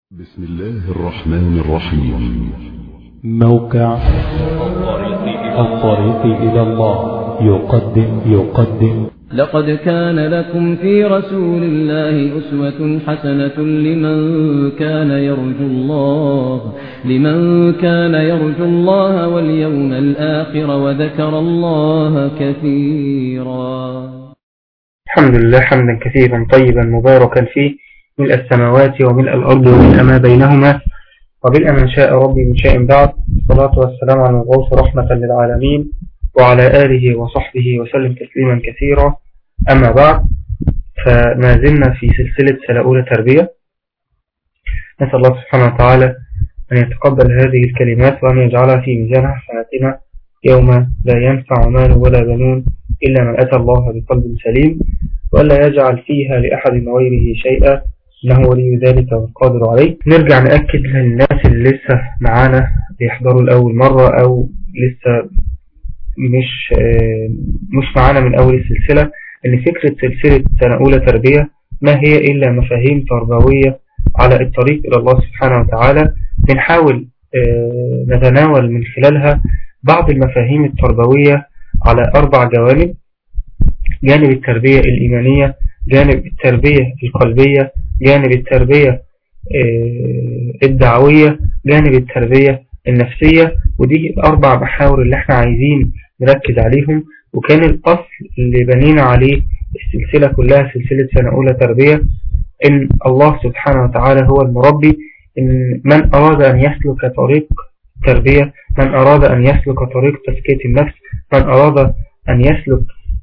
بسم الله الرحمن الرحيم. موقع الطريق إلى الله يقدم لقد كان لكم في رسول الله أسوة حسنة لمن كان يرجو الله واليوم الآخر وذكر الله كثيرا. الحمد لله حمدا كثيرا طيبا مباركا فيه، ملء السماوات وملء الأرض وملء ما بينهما، وملء ما شاء ربي من شيء بعد. الصلاة والسلام على المبعوث رحمة للعالمين وعلى آله وصحبه وسلم تسليما كثيرا. أما بعد، فما زلنا في سلسلة سنة أولى تربية. نسأل الله سبحانه وتعالى أن يتقبل هذه الكلمات وأن يجعلها في ميزان حسناتنا يوم لا ينفع مال ولا بنون إلا من أتى الله بقلب سليم، وألا يجعل فيها لأحد من غيره شيئا، إنه ولي ذلك والقادر عليه. نرجع نأكد للناس اللي لسه معانا بيحضروا لأول مرة أو لسه مش معانا من أول السلسلة، إن فكرة سلسلة سنة أولى تربية ما هي إلا مفاهيم تربوية على الطريق إلى الله سبحانه وتعالى. بنحاول نتناول من خلالها بعض المفاهيم التربوية على 4 جوانب: جانب التربية الإيمانية، جانب التربية القلبية، جانب التربية الدعوية، جانب التربية النفسية. ودي 4 محاور اللي احنا عايزين نركز عليهم. وكان الأصل اللي بنينا عليه السلسلة كلها، سلسلة سنة أولى تربية، إن الله سبحانه وتعالى هو المربي. إن من أراد أن يسلك طريق التربية، من أراد أن يسلك طريق تزكية النفس، من أراد أن يسلك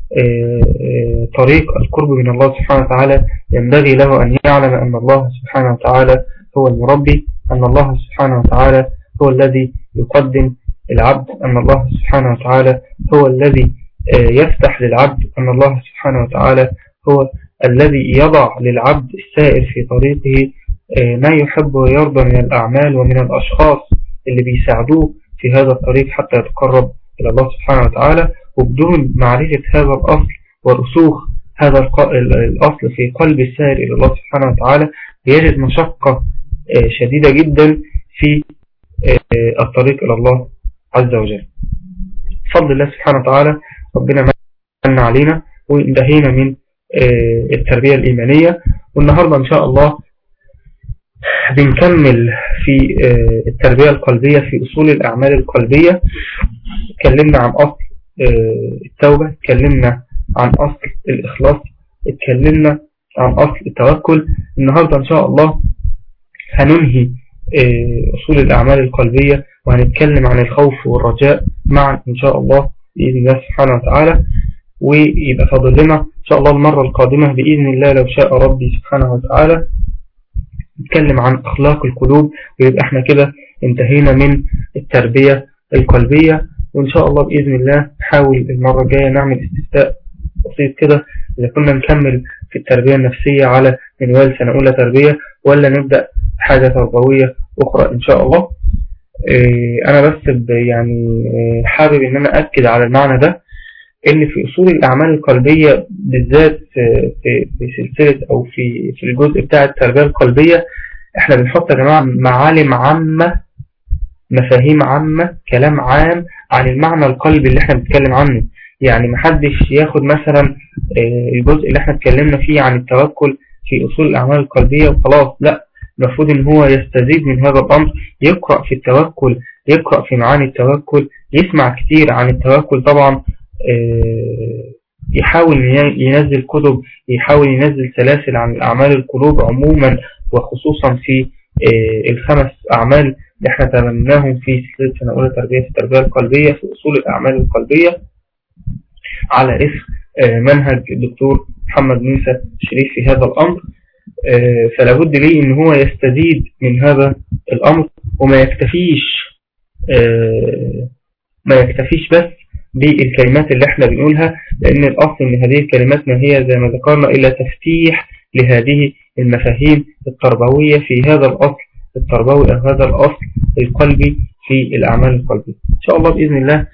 طريق القرب من الله سبحانه وتعالى، ينبغي له أن يعلم أن الله سبحانه وتعالى هو المربي، أن الله سبحانه وتعالى هو الذي يقدم العبد، أن الله سبحانه وتعالى هو الذي يفتح للعبد، أن الله سبحانه وتعالى هو الذي يضع للعبد السائر في طريقه ما يحب ويرضى من الأعمال ومن الأشخاص اللي بيساعدوه في هذا الطريق حتى يتقرب إلى الله سبحانه وتعالى. وبدون معرفة هذا الأصل ورسوخ هذا الأصل في قلب السائر إلى الله سبحانه وتعالى، يجد مشقة شديدة جدا في الطريق إلى الله عز وجل. بفضل الله سبحانه وتعالى ربنا من علينا وانتهينا من التربية الإيمانية، والنهاردة إن شاء الله بنكمل في التربية القلبية في أصول الأعمال القلبية. اتكلمنا عن أصل التوبة، اتكلمنا عن أصل الإخلاص، اتكلمنا عن أصل التوكل. النهاردة إن شاء الله هننهي أصول الأعمال القلبية وهنتكلم عن الخوف والرجاء معا إن شاء الله بإذن الله سبحانه وتعالى. ويبقى فاضل لنا إن شاء الله المرة القادمة بإذن الله لو شاء ربي سبحانه وتعالى نتكلم عن أخلاق القلوب، ويبقى احنا كده انتهينا من التربية القلبية. وإن شاء الله بإذن الله نحاول المرة الجاية نعمل استفتاء بسيط كده إذا كنا نكمل في التربية النفسية على منوال سنة أولى تربية ولا نبدأ حاجة تربوية أخرى إن شاء الله. أنا بس يعني حابب إن أنا أكد على المعنى ده، إن في أصول الأعمال القلبية بالذات في سلسلة أو في الجزء بتاع التربية القلبية إحنا بنحط يا جماعة معالم عامة، مفاهيم عامة، كلام عام عن المعنى القلبي اللي احنا بنتكلم عنه. يعني محدش ياخد مثلا الجزء اللي احنا اتكلمنا فيه عن التوكل في أصول الأعمال القلبية وخلاص، لا، المفروض ان هو يستزيد من هذا الأمر، يقرأ في التوكل، يقرأ في معاني التوكل، يسمع كتير عن التوكل طبعا، يحاول ينزل كتب، يحاول ينزل سلاسل عن الأعمال القلوب عموما، وخصوصا في ال5 أعمال اللي احنا تمناهم في سلسلة سنة أولى تربية في التربية القلبية في أصول الأعمال القلبية على اسم منهج الدكتور محمد موسى شريف في هذا الأمر. فلا بد ليه ان هو يستزيد من هذا الأمر، وما يكتفيش بس بالكلمات اللي احنا بنقولها، لأن الأصل ان هذه الكلمات ما هي زي ما ذكرنا إلا تفتيح لهذه المفاهيم التربوية في هذا الأصل التربوي أو هذا الأصل القلبي في الأعمال القلبية. إن شاء الله بإذن الله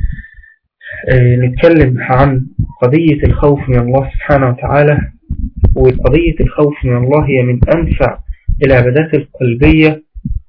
نتكلم عن قضية الخوف من الله سبحانه وتعالى. وقضية الخوف من الله هي من أنفع العبادات القلبية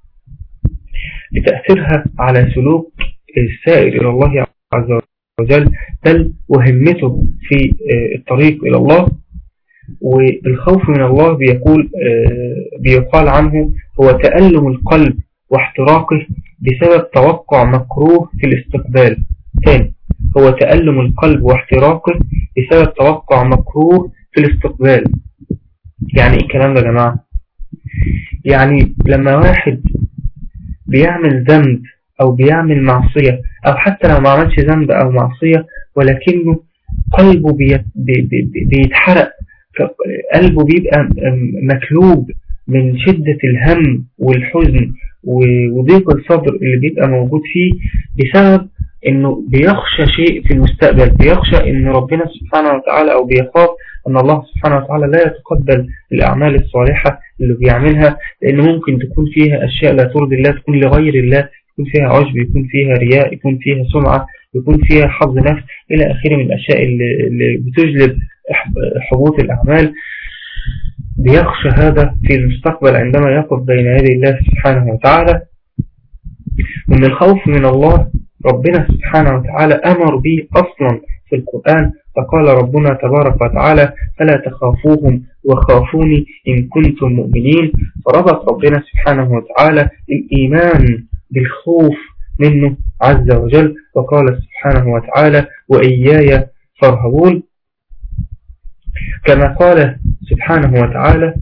بتأثيرها على سلوك السائر إلى الله عز وجل، بل وهمته في الطريق إلى الله. والخوف من الله بيقال عنه هو تألم القلب واحتراقه بسبب توقع مكروه في الاستقبال. ثاني، هو تألم القلب واحتراقه بسبب توقع مكروه في الاستقبال. يعني ايه الكلام ده يا جماعة؟ يعني لما واحد بيعمل ذنب او بيعمل معصية، او حتى لو ما عملش ذنب او معصية ولكنه قلبه بيتحرق، قلبه بيبقى مكلوب من شدة الهم والحزن وضيق الصدر اللي بيبقى موجود فيه بسبب انه بيخشى شيء في المستقبل، بيخشى ان ربنا سبحانه وتعالى، او بيخاف ان الله سبحانه وتعالى لا يتقبل الاعمال الصالحة اللي بيعملها، لان ممكن تكون فيها اشياء لا ترضي الله، تكون لغير الله، يكون فيها عجب، يكون فيها رياء، يكون فيها سمعة، يكون فيها حظ نفس الى اخره من الاشياء اللي بتجلب حبوط الاعمال. بيخشى هذا في المستقبل عندما يقف بين يدي الله سبحانه وتعالى. ومن الخوف من الله ربنا سبحانه وتعالى أمر به أصلا في القرآن، فقال ربنا تبارك وتعالى: فلا تخافوهم وخافوني إن كنتم مؤمنين. فربط ربنا سبحانه وتعالى الإيمان بالخوف منه عز وجل، وقال سبحانه وتعالى: وإياي فارهبون. كما قال سبحانه وتعالى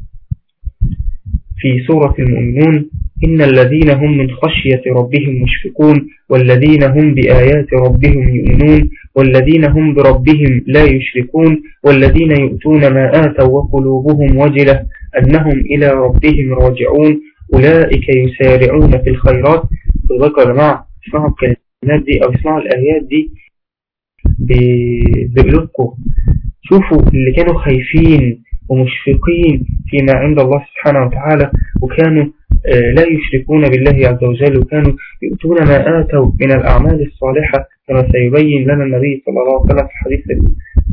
في سورة المؤمنون: إن الذين هم من خشية ربهم مشفقون والذين هم بآيات ربهم يؤمنون والذين هم بربهم لا يشركون والذين يؤتون ما آتوا وقلوبهم وجلة أنهم إلى ربهم راجعون أولئك يسارعون في الخيرات. بذلك يا جماعة اسمعوا الكلمات دي أو اسمعوا الآيات دي بقلوبكم. شوفوا اللي كانوا خايفين ومشفقين فيما عند الله سبحانه وتعالى، وكانوا لا يشركون بالله عز وجل، وكانوا يؤتون ما آتوا من الأعمال الصالحة، كما سيبين لنا النبي صلى الله عليه وسلم في الحديث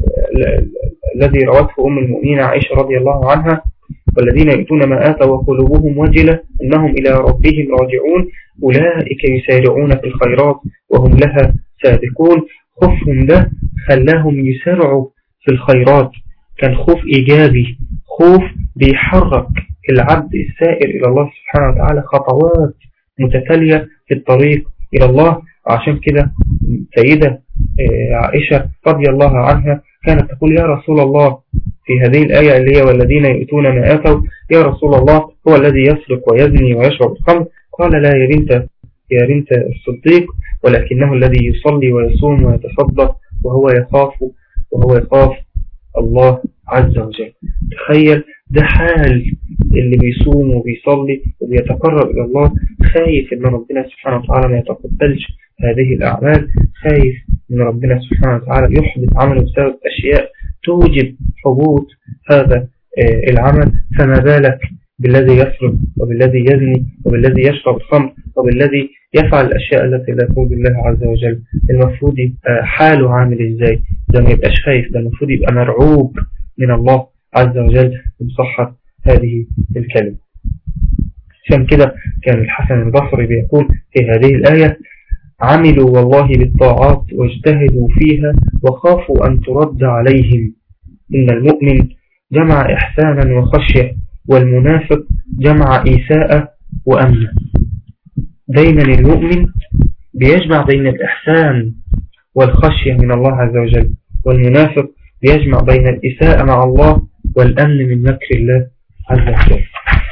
الذي روته أم المؤمنين عائشة رضي الله عنها: والذين يؤتون ما آتوا وقلوبهم وجلة أنهم إلى ربهم راجعون أولئك يسارعون في الخيرات وهم لها سابقون. خوفهم ده خلاهم يسارعوا في الخيرات، كان خوف إيجابي، خوف بيحرك العبد السائر إلى الله سبحانه وتعالى خطوات متتالية في الطريق إلى الله. عشان كده سيدة عائشة رضي الله عنها كانت تقول: يا رسول الله، في هذه الآية اللي هي والذين يؤتون ما آتوا، يا رسول الله، هو الذي يسرق ويزني ويشرب الخمر؟ قال: لا يا بنت الصديق، ولكنه الذي يصلي ويصوم ويتصدق وهو يخاف الله عز وجل. تخيل ده حال اللي بيصوم وبيصلي وبيتقرب إلى الله، خايف إن ربنا سبحانه وتعالى ما يتقبلش هذه الأعمال، خايف إن ربنا سبحانه وتعالى يحبط عمله بسبب أشياء توجب حبوط هذا العمل. فما بالك بالذي يسرق وبالذي يزني وبالذي يشرب الخمر وبالذي يفعل الأشياء التي لا ترضي الله عز وجل؟ المفروض يبقى حاله عامل إزاي؟ ده ما يبقاش خايف، ده المفروض يبقى مرعوب من الله عز وجل بصحة هذه الكلمة. عشان كده كان الحسن البصري بيقول في هذه الآية: عملوا والله بالطاعات واجتهدوا فيها وخافوا أن ترد عليهم. إن المؤمن جمع إحسانا وخشية، والمنافق جمع إيساء وأمن. دايما المؤمن بيجمع بين الإحسان والخشية من الله عز وجل، والمنافق بيجمع بين الإساءة مع الله والأمن من مكر الله عز وجل.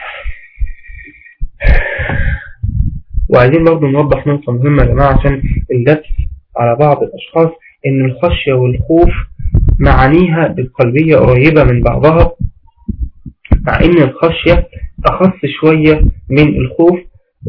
وعايزين برضو نوضح نقطة مهمة يا جماعة عشان اللبس على بعض الأشخاص، إن الخشية والخوف معانيها القلبية قريبة من بعضها، مع إن الخشية أخص شوية من الخوف.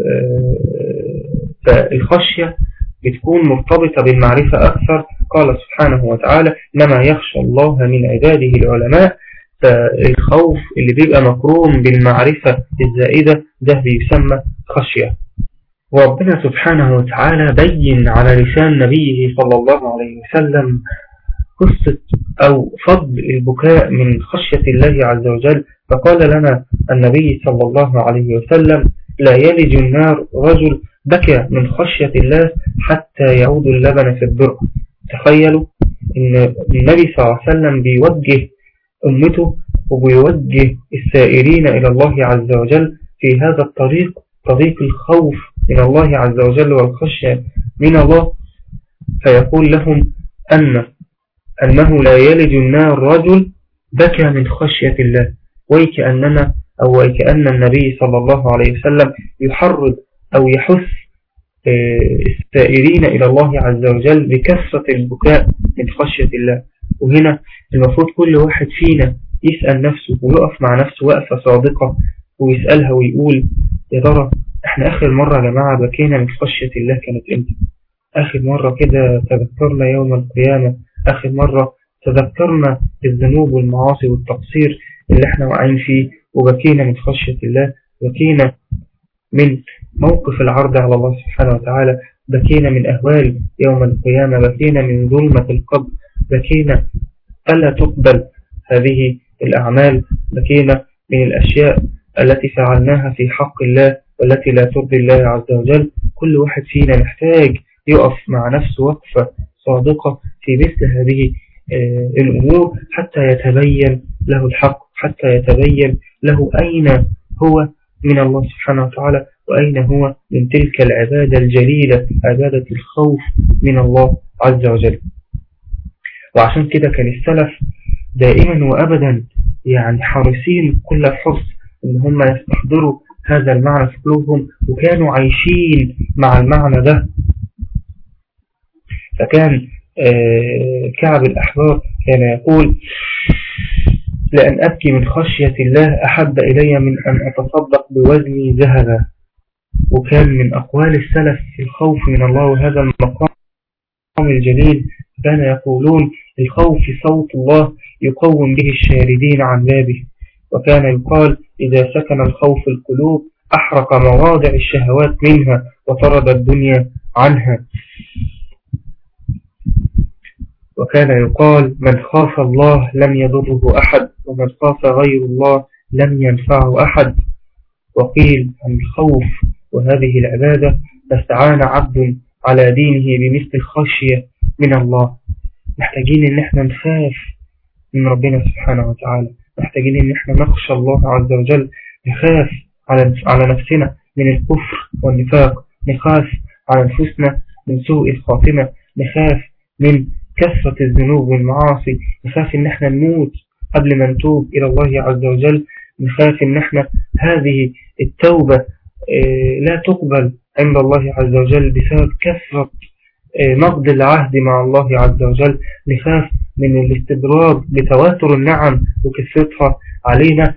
فالخشية بتكون مرتبطة بالمعرفة أكثر. قال سبحانه وتعالى: إنما يخشى الله من عباده العلماء. فالخوف اللي بيبقى مقرون بالمعرفة الزائدة ده بيسمى خشية. وربنا سبحانه وتعالى بين على لسان نبيه صلى الله عليه وسلم قصة أو فضل البكاء من خشية الله عز وجل. فقال لنا النبي صلى الله عليه وسلم: لا يلج النار رجل بكى من خشية الله حتى يعود اللبن في الدرة. تخيلوا إن النبي صلى الله عليه وسلم بيوجه أمته وبيوجه السائرين إلى الله عز وجل في هذا الطريق، طريق الخوف من الله عز وجل والخشية من الله، فيقول لهم أنه لا يلج النار رجل بكى من خشية الله. وكأن النبي صلى الله عليه وسلم يحرض أو يحث السائرين إلى الله عز وجل بكثرة البكاء من خشية الله. وهنا المفروض كل واحد فينا يسأل نفسه ويقف مع نفسه وقفة صادقة ويسألها ويقول: يا ترى احنا آخر مرة يا جماعة بكينا من خشية الله كانت امتى؟ آخر مرة كده تذكرنا يوم القيامة، آخر مرة تذكرنا الذنوب والمعاصي والتقصير اللي احنا واقعين فيه وبكينا من خشية الله، بكينا من موقف العرض على الله سبحانه وتعالى، بكينا من أهوال يوم القيامة، بكينا من ظلمة القبر، بكينا ألا تقبل هذه الأعمال، بكينا من الأشياء التي فعلناها في حق الله والتي لا ترضي الله عز وجل. كل واحد فينا محتاج يقف مع نفسه وقفة صادقة في مثل هذه الأمور حتى يتبين له الحق، حتى يتبين له أين هو من الله سبحانه وتعالى وأين هو من تلك العبادة الجليلة، عبادة الخوف من الله عز وجل. وعشان كده كان السلف دائما وأبدا يعني حريصين كل الحرص إن هم يستحضروا هذا المعنى في قلوبهم، وكانوا عايشين مع المعنى ده. فكان كعب الأحبار كان يقول: لأن أبكي من خشية الله أحب إلي من أن أتصدق بوزني ذهبا. وكان من أقوال السلف في الخوف من الله وهذا المقام الجليل كان يقولون: الخوف صوت الله يقوم به الشاردين عن بابه. وكان يقال: إذا سكن الخوف القلوب أحرق مواضع الشهوات منها وطرد الدنيا عنها. وكان يقال: من خاف الله لم يضره أحد، ومن خاف غير الله لم ينفعه أحد. وقيل عن الخوف وهذه العبادة: استعان عبد على دينه بمثل الخشية من الله. محتاجين ان احنا نخاف من ربنا سبحانه وتعالى، محتاجين ان احنا نخشى الله عز وجل، نخاف على نفسنا من الكفر والنفاق، نخاف على نفسنا من سوء الخاتمة، نخاف من كثرة الذنوب والمعاصي، نخاف ان احنا نموت قبل ما نتوب الى الله عز وجل، نخاف ان احنا هذه التوبة لا تقبل عند الله عز وجل بسبب كثرة نقض العهد مع الله عز وجل، نخاف من الاستدراج بتواتر النعم وكثرتها علينا.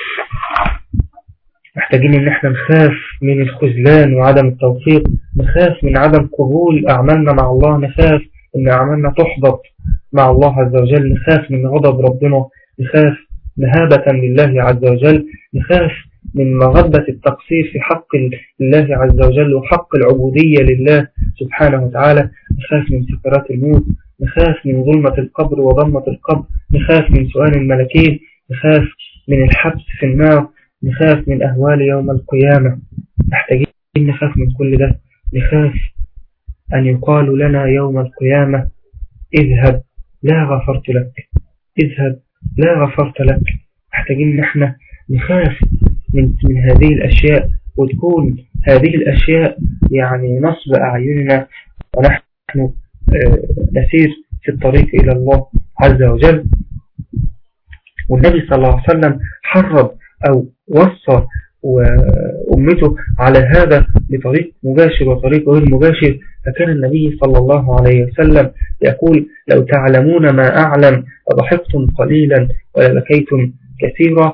محتاجين ان احنا نخاف من الخذلان وعدم التوفيق، نخاف من عدم قبول اعمالنا مع الله، نخاف ان اعمالنا تحبط مع الله عز وجل، نخاف من غضب ربنا، نخاف مهابة لله عز وجل، نخاف من مغبة التقصير في حق الله عز وجل وحق العبودية لله سبحانه وتعالى، نخاف من سكرات الموت، نخاف من ظلمة القبر وضمة القبر، نخاف من سؤال الملكين، نخاف من الحبس في النار، نخاف من أهوال يوم القيامة. محتاجين نخاف من كل ده، نخاف أن يقال لنا يوم القيامة: اذهب لا غفرت لك، اذهب لا غفرت لك. محتاجين نحن نخاف من هذه الأشياء، وتكون هذه الأشياء يعني نصب أعيننا ونحن نسير في الطريق إلى الله عز وجل. والنبي صلى الله عليه وسلم حرض أو وصى وأمته على هذا بطريق مباشر وطريق غير مباشر. فكان النبي صلى الله عليه وسلم يقول: لو تعلمون ما أعلم لضحكتم قليلا ولبكيتم كثيرا.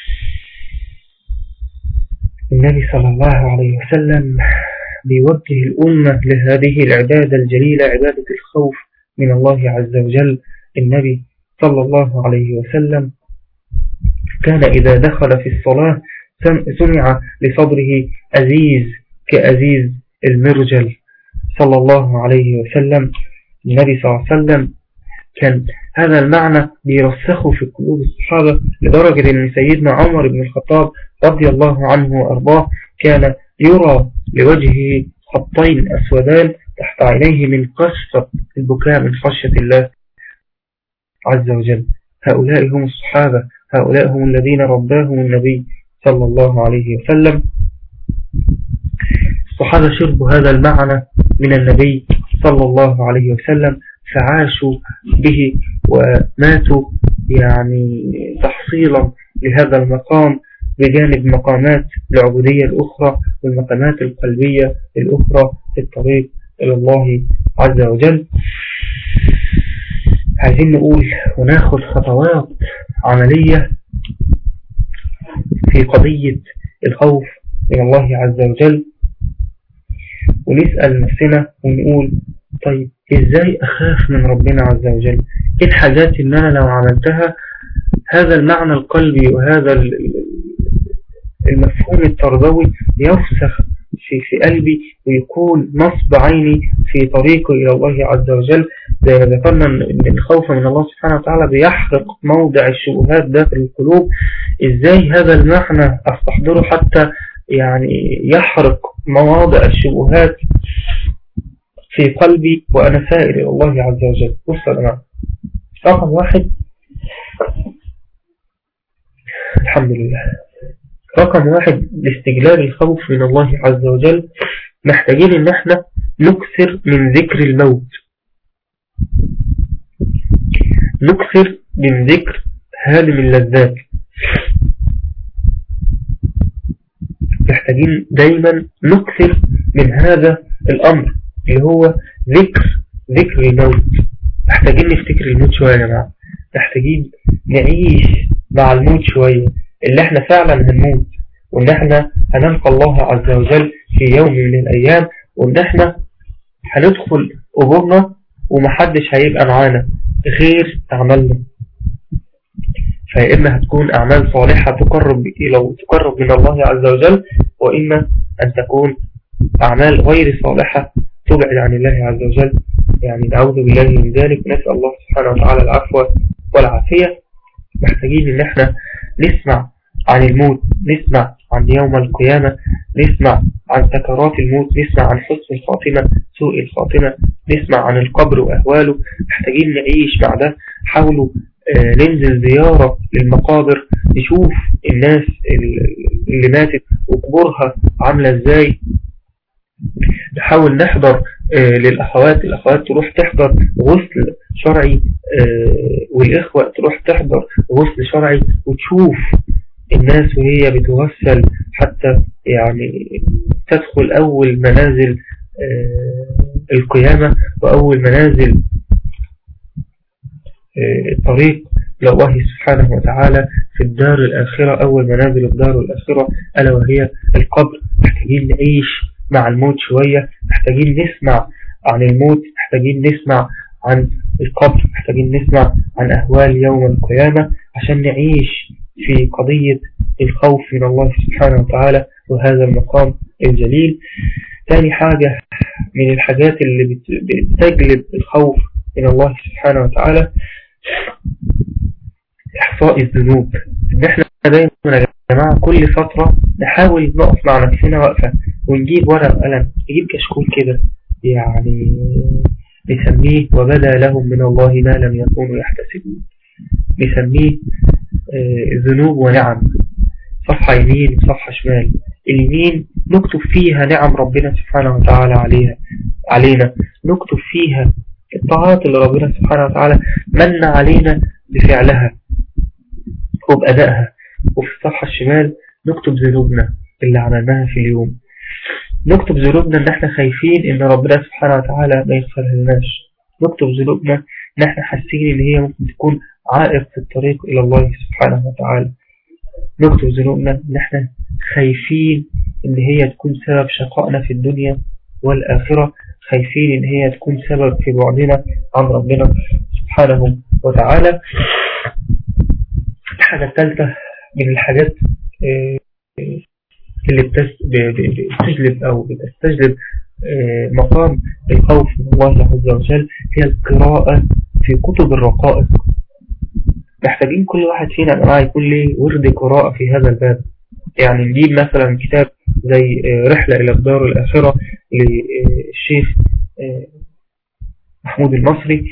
النبي صلى الله عليه وسلم بيوجه الأمة لهذه العبادة الجليلة، عبادة الخوف من الله عز وجل. النبي صلى الله عليه وسلم كان إذا دخل في الصلاة سمع لصدره أزيز كأزيز المرجل صلى الله عليه وسلم. النبي صلى الله عليه وسلم كان هذا المعنى بيرسخه في قلوب الصحابة لدرجة أن سيدنا عمر بن الخطاب رضي الله عنه وأرضاه كان يرى لوجهه خطين أسودان تحت عينيه من كثرة البكاء من خشية الله عز وجل. هؤلاء هم الصحابة، هؤلاء هم الذين رباهم النبي صلى الله عليه وسلم. الصحابة شربوا هذا المعنى من النبي صلى الله عليه وسلم فعاشوا به وماتوا يعني تحصيلا لهذا المقام بجانب مقامات العبودية الأخرى والمقامات القلبية الأخرى في الطريق إلى الله عز وجل. عايزين نقول وناخد خطوات عملية في قضية الخوف من الله عز وجل، ونسأل نفسنا ونقول طيب ازاي اخاف من ربنا عز وجل؟ ايه الحاجات اللي انا لو عملتها هذا المعنى القلبي وهذا المفهوم التربوي يفسخ في قلبي ويكون نصب عيني في طريقه إلى الله عز وجل. زي ما ذكرنا أن الخوف من الله سبحانه وتعالى بيحرق موضع الشبهات داخل القلوب. إزاي هذا المعنى أستحضره حتى يعني يحرق مواضع الشبهات في قلبي وأنا سائر إلى الله عز وجل؟ بصوا يا جماعة، رقم واحد الحمد لله، رقم واحد لاستجلاب الخوف من الله عز وجل محتاجين ان احنا نكثر من ذكر الموت، نكثر من ذكر هادم اللذات. محتاجين دايما نكثر من هذا الامر اللي هو ذكر الموت. محتاجين نفتكر الموت شوية يا جماعة، محتاجين نعيش مع الموت شوية، اللي احنا فعلا هنموت وان احنا هنلقى الله عز وجل في يوم من الايام، وان احنا هندخل قبورنا ومحدش هيبقى معانا غير اعمالنا. فإما هتكون اعمال صالحة تقرب من الله عز وجل، واما ان تكون اعمال غير صالحة تبعد عن الله عز وجل. يعني نعوذ بالله من ذلك، نسأل الله سبحانه وتعالى العفو والعافية. محتاجين ان احنا نسمع عن الموت، نسمع عن يوم القيامة، نسمع عن سكرات الموت، نسمع عن حسن الخاتمة، سوء الخاتمة، نسمع عن القبر وأهواله. محتاجين نعيش مع ده. حاولوا ننزل زيارة للمقابر، نشوف الناس اللي ماتت وقبورها عاملة ازاي. نحاول نحضر الأخوات تروح تحضر غسل شرعي، والإخوة تروح تحضر غسل شرعي وتشوف الناس وهي بتغسل، حتى يعني تدخل أول منازل القيامة وأول منازل الطريق لله سبحانه وتعالى في الدار الآخرة، أول منازل الدار الآخرة ألا وهي القبر. محتاجين نعيش مع الموت شوية، محتاجين نسمع عن الموت، محتاجين نسمع عن القبر، محتاجين نسمع عن أهوال يوم القيامة عشان نعيش في قضية الخوف من الله سبحانه وتعالى وهذا المقام الجليل. ثاني حاجة من الحاجات اللي بتجلب الخوف من الله سبحانه وتعالى إحصاء الذنوب. إن احنا دايما يا جماعة كل فترة نحاول نقف مع نفسنا وقفة ونجيب ورقة وقلم، نجيب كشكول كده يعني نسميه وبدا لهم من الله ما لم يكونوا يحتسبون، نسميه ذنوب ونعم. صفحة يمين وصفحة شمال. اليمين نكتب فيها نعم ربنا سبحانه وتعالى علينا، نكتب فيها الطاعات اللي ربنا سبحانه وتعالى من علينا بفعلها وبأدائها. وفي الصفحة الشمال نكتب ذنوبنا اللي عملناها في اليوم، نكتب ذنوبنا ان احنا خايفين ان ربنا سبحانه وتعالى ما يغفرها لناش، نكتب ذنوبنا ان احنا حاسين ان هي ممكن تكون عائق في الطريق الى الله سبحانه وتعالى، نكتب ذنوبنا ان احنا خايفين ان هي تكون سبب شقائنا في الدنيا والآخرة، خايفين ان هي تكون سبب في بعدنا عن ربنا سبحانه وتعالى. الحاجة الثالثة من الحاجات اللي بتجلب أو بتستجلب مقام الخوف من الله عز وجل هي القراءة في كتب الرقائق. محتاجين كل واحد فينا معاه يكون ليه ورد قراءة في هذا الباب. يعني نجيب مثلا كتاب زي رحلة إلى الدار الآخرة للشيخ محمود المصري،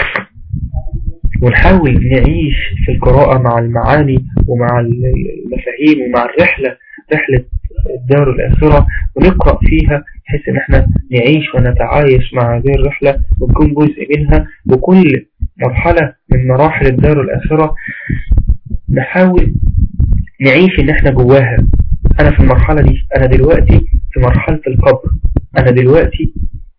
ونحاول نعيش في القراءة مع المعاني ومع المفاهيم ومع رحلة الدار الآخرة، ونقرأ فيها بحيث ان احنا نعيش ونتعايش مع هذه الرحلة ونكون جزء منها. وكل مرحلة من مراحل الدار الآخرة نحاول نعيش ان احنا جواها. انا في المرحلة دي، انا دلوقتي في مرحلة القبر، انا دلوقتي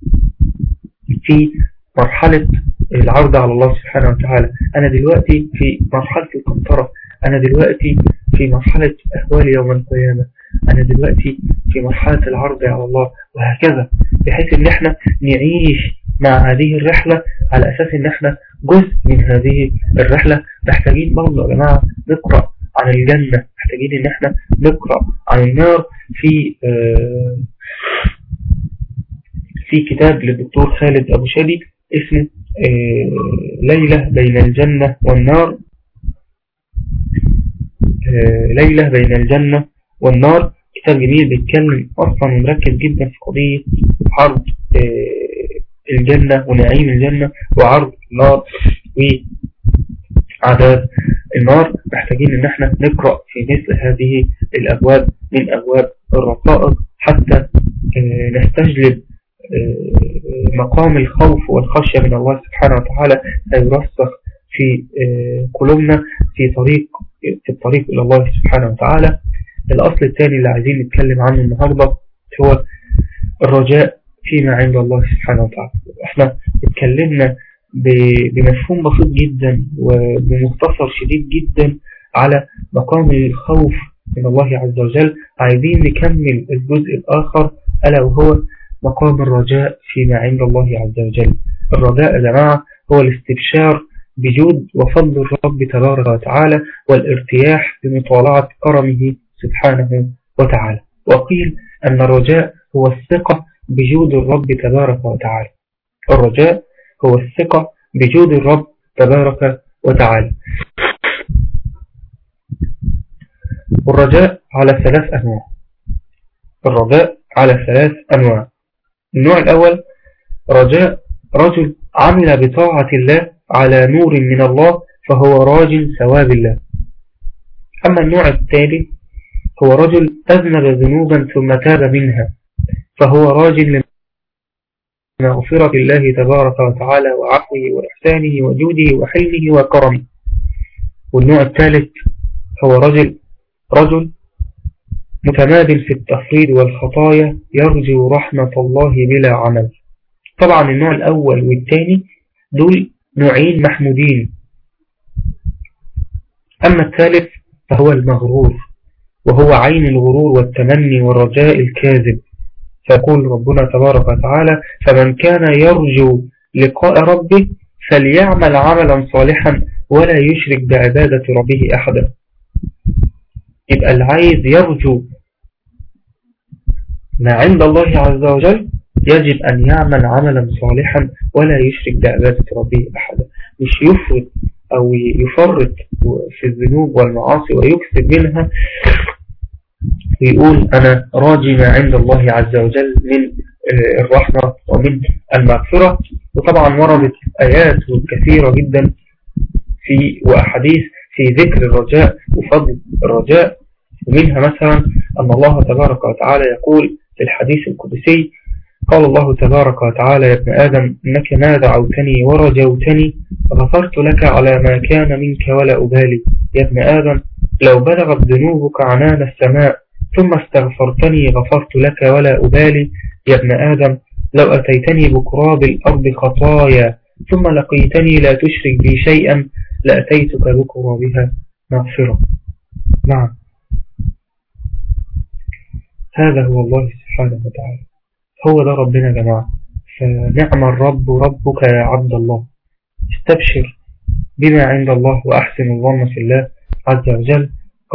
في مرحلة العرض على الله سبحانه وتعالى، أنا دلوقتي في مرحلة القنطرة، أنا دلوقتي في مرحلة أهوال يوم القيامة، أنا دلوقتي في مرحلة العرض على الله، وهكذا، بحيث أن احنا نعيش مع هذه الرحلة على أساس أن احنا جزء من هذه الرحلة. محتاجين برضه يا جماعة نقرأ عن الجنة، محتاجين أن احنا نقرأ عن النار في كتاب للدكتور خالد أبو شادي اسمه ليلة بين الجنة والنار. ليلة بين الجنة والنار كتاب جميل بيتكلم أصلا ومركز جدا في قضية عرض الجنة ونعيم الجنة وعرض النار وعذاب النار. محتاجين ان احنا نقرأ في مثل هذه الأبواب من أبواب الرقائق حتى نستجلب مقام الخوف والخشية من الله سبحانه وتعالى سيرسخ في قلوبنا في الطريق إلى الله سبحانه وتعالى. الأصل الثاني اللي عايزين نتكلم عنه النهاردة هو الرجاء فيما عند الله سبحانه وتعالى. احنا اتكلمنا بمفهوم بسيط جدا وبمختصر شديد جدا على مقام الخوف من الله عز وجل. عايزين نكمل الجزء الآخر ألا وهو مقام الرجاء فيما عند الله عز وجل. الرجاء يا جماعة هو الاستبشار بجود وفضل الرب تبارك وتعالى والارتياح بمطالعة كرمه سبحانه وتعالى. وقيل أن الرجاء هو الثقة بجود الرب تبارك وتعالى. الرجاء هو الثقة بجود الرب تبارك وتعالى. والرجاء على 3 أنواع. الرجاء على 3 أنواع. النوع الأول رجاء رجل عمل بطاعة الله على نور من الله فهو راج ثواب الله. أما النوع الثاني هو رجل أذنب ذنوبا ثم تاب منها فهو راج لمغفرة الله تبارك وتعالى وعفوه وإحسانه وجوده وحلمه وكرمه. والنوع الثالث هو رجل متماد في التفريط والخطايا يرجو رحمة الله بلا عمل. طبعا النوع الأول والثاني دول نوعين محمودين. أما الثالث فهو المغرور وهو عين الغرور والتمني والرجاء الكاذب. فيقول ربنا تبارك وتعالى فمن كان يرجو لقاء ربه فليعمل عملا صالحا ولا يشرك بعبادة ربه أحدا. يبقى اللي عايز يرجو ما عند الله عز وجل يجب أن يعمل عملا صالحا ولا يشرك بعبادة ربه أحدا. مش يفرط أو يفرط في الذنوب والمعاصي ويكسب منها ويقول أنا راجي ما عند الله عز وجل من الرحمة ومن المغفرة. وطبعا وردت آيات كثيرة جدا وأحاديث في ذكر الرجاء وفضل الرجاء. ومنها مثلا أن الله تبارك وتعالى يقول في الحديث القدسي قال الله تبارك وتعالى يا ابن آدم إنك ما دعوتني ورجوتني غفرت لك على ما كان منك ولا أبالي. يا ابن آدم لو بلغت ذنوبك عنان السماء ثم استغفرتني غفرت لك ولا أبالي. يا ابن آدم لو أتيتني بقراب الأرض خطايا ثم لقيتني لا تشرك بي شيئا لأتيتك بقرابها مغفرة. نعم هذا هو الله سبحانه وتعالى، هو ده ربنا يا جماعة. فنعم الرب ربك يا عبد الله. استبشر بما عند الله وأحسن الظن في الله عز وجل.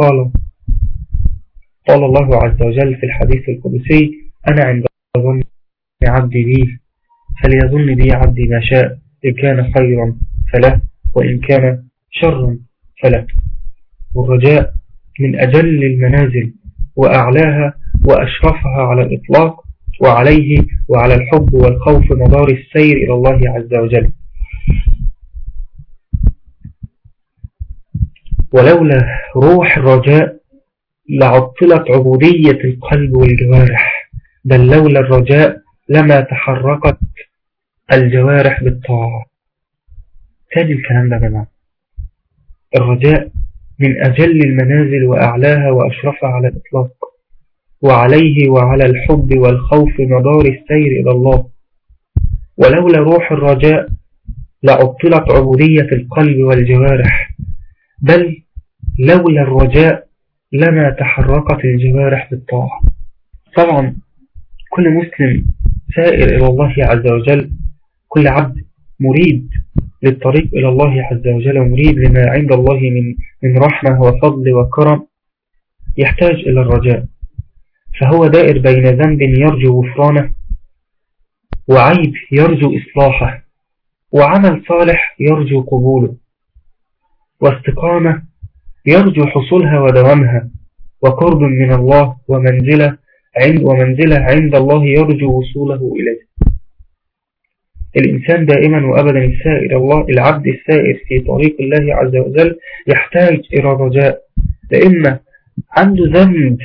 قال الله عز وجل في الحديث القدسي أنا عند ظن عبدي بي فليظن بي عبدي ما شاء إن كان خيرا فله، وإن كان شرا فله. والرجاء من أجل المنازل وأعلاها وأشرفها على الإطلاق، وعليه وعلى الحب والخوف مدار السير إلى الله عز وجل. ولولا روح الرجاء لعطلت عبودية القلب والجوارح، بل لولا الرجاء لما تحركت الجوارح بالطاعة. تاني الكلام ده جماعة، الرجاء من أجل المنازل وأعلاها وأشرفها على الإطلاق، وعليه وعلى الحب والخوف مدار السير إلى الله. ولولا روح الرجاء لعطلت عبودية القلب والجوارح، بل لولا الرجاء لما تحركت الجوارح بالطاعة. طبعا كل مسلم سائر إلى الله عز وجل، كل عبد مريد للطريق إلى الله عز وجل ومريد لما عند الله من رحمة وفضل وكرم، يحتاج إلى الرجاء. فهو دائر بين ذنب يرجو غفرانه، وعيب يرجو إصلاحه، وعمل صالح يرجو قبوله، واستقامة يرجو حصولها ودوامها، وقرب من الله ومنزلة عند الله يرجو وصوله إليه. الإنسان دائما وأبدا السائر الله، العبد السائر في طريق الله عز وجل يحتاج إلى الرجاء، لأن عنده ذنب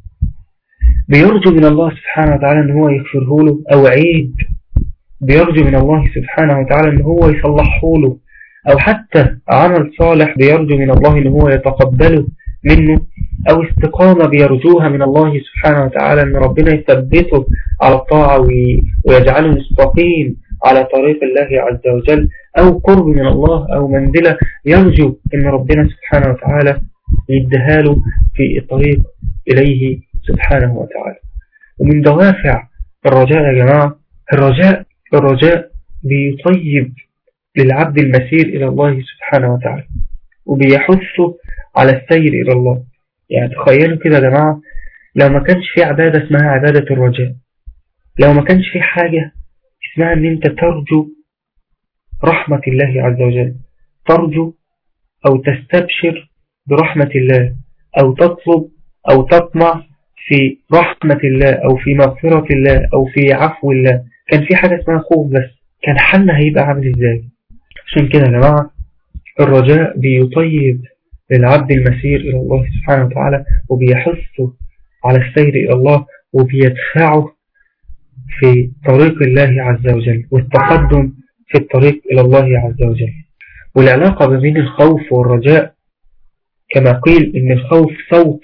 بيرجو من الله سبحانه وتعالى أن هو يغفره له، أو عيب بيرجو من الله سبحانه وتعالى أن هو يصلحه له، أو حتى عمل صالح بيرجو من الله أن هو يتقبله منه، أو استقامة بيرجوها من الله سبحانه وتعالى أن ربنا يثبته على الطاعة ويجعله مستقيم على طريق الله عز وجل، أو قرب من الله، أو منزلة يرجو أن ربنا سبحانه وتعالى يدهاله في الطريق إليه سبحانه وتعالى. ومن دوافع الرجاء يا جماعة، الرجاء بيطيب للعبد المسير إلى الله سبحانه وتعالى، وبيحثه على السير إلى الله. يعني تخيلوا كده يا جماعة، لو ما كانش في عبادة اسمها عبادة الرجاء، لو ما كانش في حاجة اسمها ان انت ترجو رحمة الله عز وجل، ترجو او تستبشر برحمة الله، او تطلب او تطمع في رحمة الله، او في مغفرة الله، او في عفو الله، كان في حاجة اسمها خوف بس، كان حالنا هيبقى عامل ازاي؟ عشان كده يا جماعة الرجاء بيطيب للعبد المسير إلى الله سبحانه وتعالى، وبيحثه على السير إلى الله، وبيدفعه في طريق الله عز وجل والتقدم في الطريق إلى الله عز وجل. والعلاقة بين الخوف والرجاء كما قيل إن الخوف صوت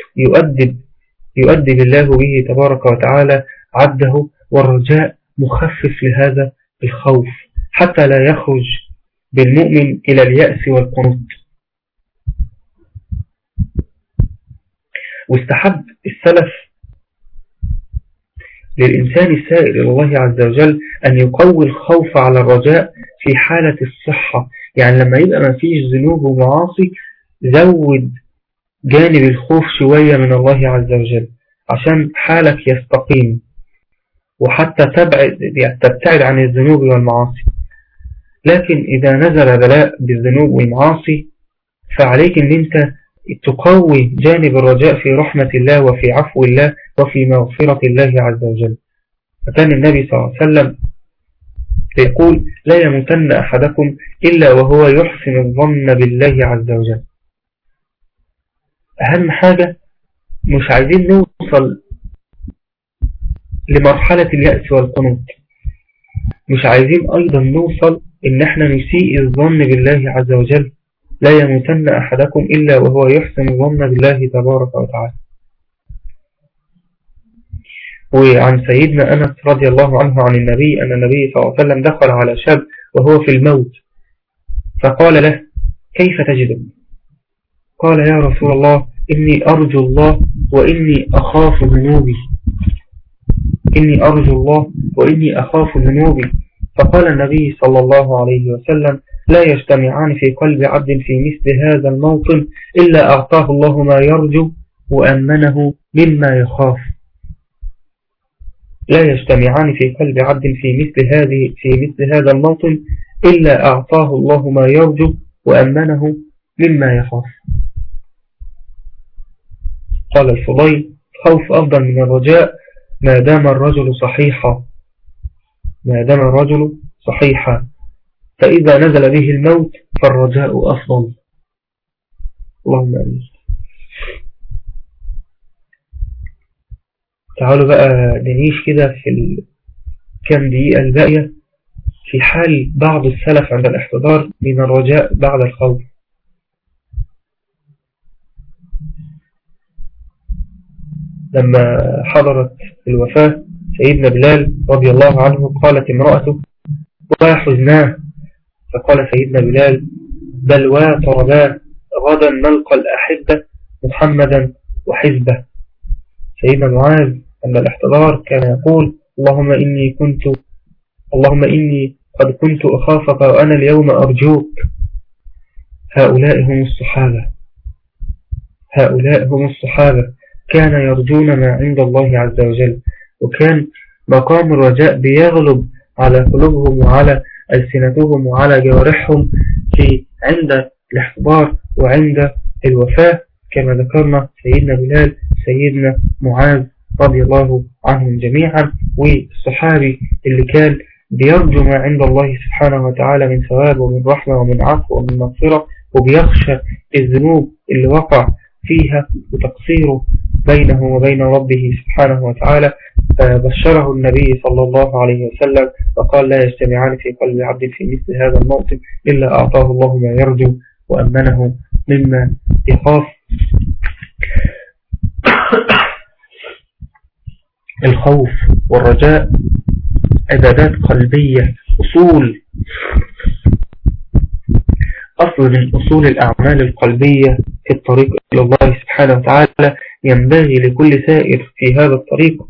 يؤدب الله به تبارك وتعالى عبده، والرجاء مخفف لهذا الخوف حتى لا يخرج بالمؤمن إلى اليأس والقنوط. واستحب السلف للإنسان السائر إلى الله عز وجل أن يقوي الخوف على الرجاء في حالة الصحة. يعني لما يبقى ما فيش ذنوب ومعاصي زود جانب الخوف شوية من الله عز وجل عشان حالك يستقيم، وحتى تبتعد عن الذنوب والمعاصي. لكن إذا نزل بلاء بالذنوب والمعاصي فعليك أن أنت تقوي جانب الرجاء في رحمة الله وفي عفو الله وفي مغفرة الله عز وجل. فكان النبي صلى الله عليه وسلم يقول: لا يموتن أحدكم إلا وهو يحسن الظن بالله عز وجل. أهم حاجة مش عايزين نوصل لمرحلة اليأس والقنوط، مش عايزين أيضا نوصل إن احنا نسيء الظن بالله عز وجل. لا يموتن أحدكم إلا وهو يحسن الظن بالله تبارك وتعالى. وعن سيدنا أنس رضي الله عنه عن النبي أن النبي صلى الله عليه وسلم دخل على شاب وهو في الموت فقال له: كيف تجد؟ قال: يا رسول الله إني أرجو الله وإني أخاف ذنوبي. إني أرجو الله وإني أخاف ذنوبي. فقال النبي صلى الله عليه وسلم: لا يجتمعان في قلب عبد في مثل هذا الموطن إلا أعطاه الله ما يرجو وأمنه مما يخاف. لا يجتمعان في قلب عبد في مثل هذا الموطن إلا أعطاه الله ما يرجو وأمنه مما يخاف. قال الفضيل: خوف أفضل من الرجاء ما دام الرجل صحيحا، فإذا نزل به الموت فالرجاء أفضل. اللهم آمين. تعالوا بقى نعيش كده في كم دقيقة الباقية في حال بعض السلف عند الاحتضار من الرجاء بعد الخوف. لما حضرت الوفاة سيدنا بلال رضي الله عنه قالت امرأته: وحزناه. فقال سيدنا بلال: بل وترباه، غدا نلقى الأحبة محمدا وحزبه. سيدنا معاذ عند الاحتضار كان يقول: اللهم إني قد كنت أخافك وأنا اليوم أرجوك. هؤلاء هم الصحابة كان يرجون ما عند الله عز وجل، وكان مقام الرجاء بيغلب على قلوبهم وعلى ألسنتهم وعلى جوارحهم عند الاحتضار وعند الوفاة، كما ذكرنا سيدنا بلال، سيدنا معاذ رضي الله عنهم جميعا. والصحابي اللي كان بيرجو ما عند الله سبحانه وتعالى من ثواب ومن رحمة ومن عفو ومن مغفرة، وبيخشى الذنوب اللي وقع فيها وتقصيره بينه وبين ربه سبحانه وتعالى، فبشره النبي صلى الله عليه وسلم وقال: لا يجتمعان في قلب عبد في مثل هذا الموطن إلا أعطاه الله ما يرجو وأمنه مما يخاف. الخوف والرجاء عبادات قلبية، أصل من أصول الأعمال القلبية في الطريق إلى الله سبحانه وتعالى. ينبغي لكل سائر في هذا الطريق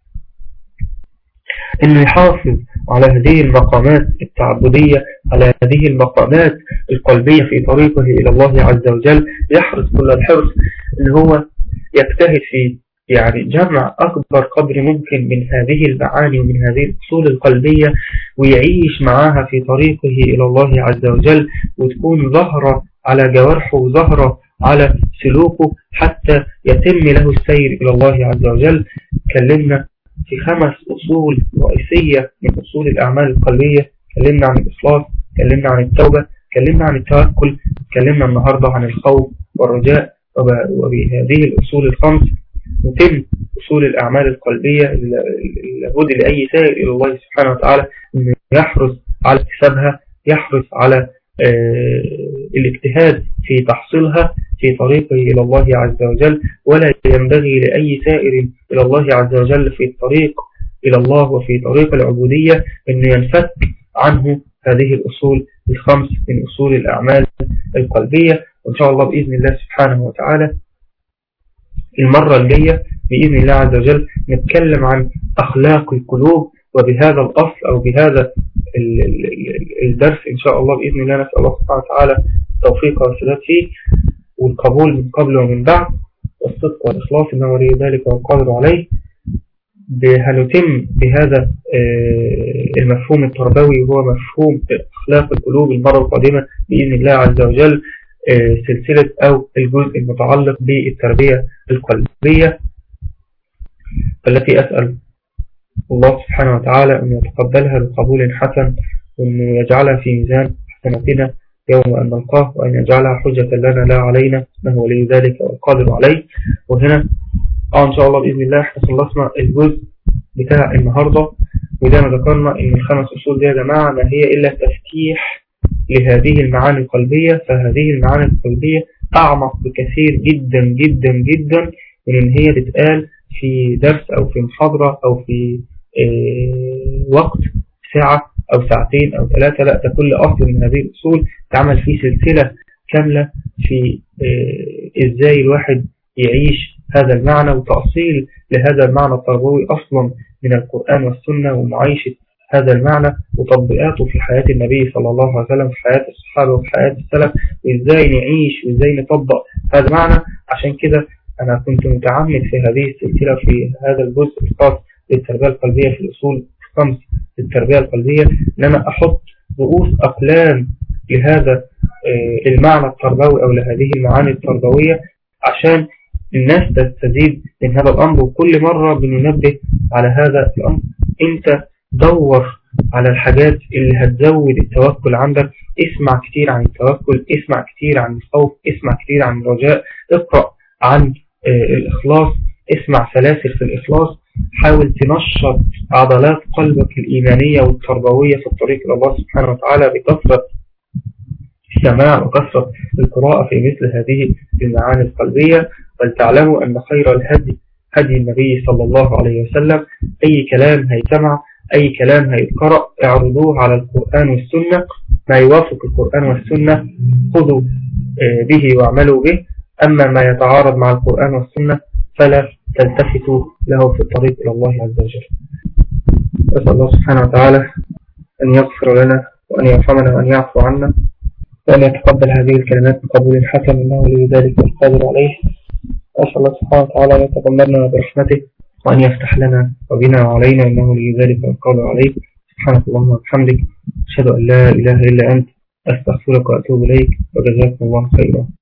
أن يحافظ على هذه المقامات التعبدية، على هذه المقامات القلبية في طريقه إلى الله عز وجل. يحرص كل الحرص أن هو يجتهد في جمع أكبر قدر ممكن من هذه المعاني ومن هذه الأصول القلبية، ويعيش معها في طريقه إلى الله عز وجل، وتكون ظهرة على جوارحه وظهرة على سلوكه حتى يتم له السير إلى الله عز وجل. كلمنا في 5 أصول رئيسية من أصول الأعمال القلبية. كلمنا عن الإخلاص، كلمنا عن التوبة، كلمنا عن التوكل، كلمنا النهاردة عن الخوف والرجاء. وبهذه الأصول ال5 نتم أصول الأعمال القلبية لابد لأي سائر إلى الله سبحانه وتعالى أن يحرص على اكتسابها، يحرص على الاجتهاد في تحصيلها في طريقه إلى الله عز وجل. ولا ينبغي لأي سائر إلى الله عز وجل في الطريق إلى الله وفي طريق العبودية أن ينفك عنه هذه الأصول ال5 من أصول الأعمال القلبية. وإن شاء الله بإذن الله سبحانه وتعالى المرة الجاية بإذن الله عز وجل نتكلم عن أخلاق القلوب. وبهذا الأصل أو بهذا الدرس إن شاء الله بإذن الله نسأل الله سبحانه وتعالى التوفيق والسداد فيه والقبول من قبل ومن بعد، والصدق والإخلاص إنه ولي ذلك والقادر عليه. هنتم بهذا المفهوم التربوي وهو مفهوم أخلاق القلوب المرة القادمة بإذن الله عز وجل سلسلة أو الجزء المتعلق بالتربية القلبية، التي أسأل الله سبحانه وتعالى أن يتقبلها بقبول حسن، وأن يجعلها في ميزان حسناتنا يوم أن نلقاه، وأن يجعلها حجة لنا لا علينا إنه ولي ذلك والقادر عليه. وهنا إن شاء الله بإذن الله احنا خلصنا الجزء بتاع النهاردة، وده ما ذكرنا إن ال5 أصول دي يا جماعة ما هي إلا تفتيح لهذه المعاني القلبية. فهذه المعاني القلبية أعمق بكثير جدا جدا جدا من إن هي تتقال في درس أو في محاضرة أو في وقت ساعة أو ساعتين أو 3. لا، ده كل أصل من هذه الأصول تعمل فيه سلسلة كاملة في إزاي الواحد يعيش هذا المعنى، وتأصيل لهذا المعنى التربوي أصلا من القرآن والسنة، ومعايشة هذا المعنى وتطبيقاته في حياة النبي صلى الله عليه وسلم، في حياة الصحابة وفي حياة السلف، وإزاي نعيش وإزاي نطبق هذا المعنى. عشان كده أنا كنت متعمد في هذه السلسلة في هذا الجزء الخاص للتربية القلبية في الأصول 5 للتربية القلبية إن أنا أحط رؤوس أقلام لهذا المعنى التربوي أو لهذه المعاني التربوية عشان الناس تستزيد من هذا الأمر. وكل مرة بننبه على هذا الأمر. أنت دور على الحاجات اللي هتزود التوكل عندك. اسمع كتير عن التوكل، اسمع كتير عن الخوف، اسمع كتير عن الرجاء، اقرأ عن الإخلاص، اسمع سلاسل في الإخلاص. حاول تنشط عضلات قلبك الإيمانية والتربوية في الطريق إلى الله سبحانه وتعالى بكثرة السماع وكثرة القراءة في مثل هذه المعاني القلبية. ولتعلموا أن خير الهدي هدي النبي صلى الله عليه وسلم. أي كلام هيسمع، أي كلام هيتقرأ، اعرضوه على القرآن والسنة. ما يوافق القرآن والسنة خذوا به واعملوا به، أما ما يتعارض مع القرآن والسنة فلا تلتفتوا له في الطريق إلى الله عز وجل. أسأل الله سبحانه وتعالى أن يغفر لنا وأن يرحمنا وأن يعفو عنا وأن يتقبل هذه الكلمات بقبول حسن إنه لذلك القادر عليه. أسأل الله سبحانه وتعالى أن يتقبلنا برحمته وأن يفتح لنا وبنا وعلينا إنه لذلك القادر عليه. سبحانك اللهم وبحمدك، أشهد أن لا إله إلا أنت، أستغفرك وأتوب إليك، وجزاكم الله خيرا.